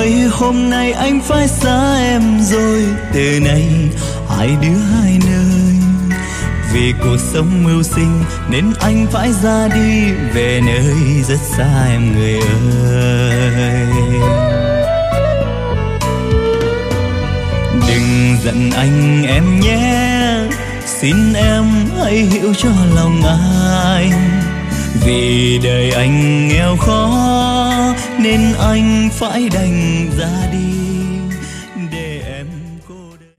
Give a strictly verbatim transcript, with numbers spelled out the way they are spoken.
ơi, hôm nay anh phải xa em rồi. Từ nay hai đứa hai nơi, vì cuộc sống mưu sinh nên anh phải ra đi về nơi rất xa em người ơi. Đừng giận anh em nhé, xin em hãy hiểu cho lòng anh. Vì đời anh nghèo khó nên anh phải đành ra đi.